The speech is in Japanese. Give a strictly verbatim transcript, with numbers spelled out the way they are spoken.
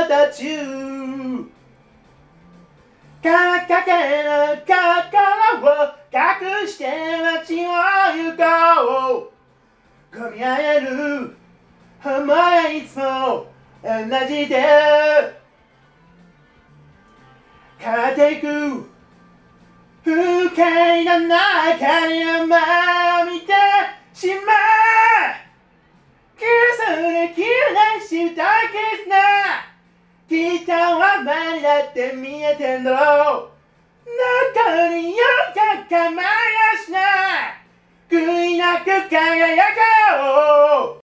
途中かかける心を隠して街を行こう込み上げる思いはいつも同じで変わっていく不快な中に前を見てしまう崩れきれないした絆きっとお前にだって見えてんだろう中によか構いやしない悔いなく輝こう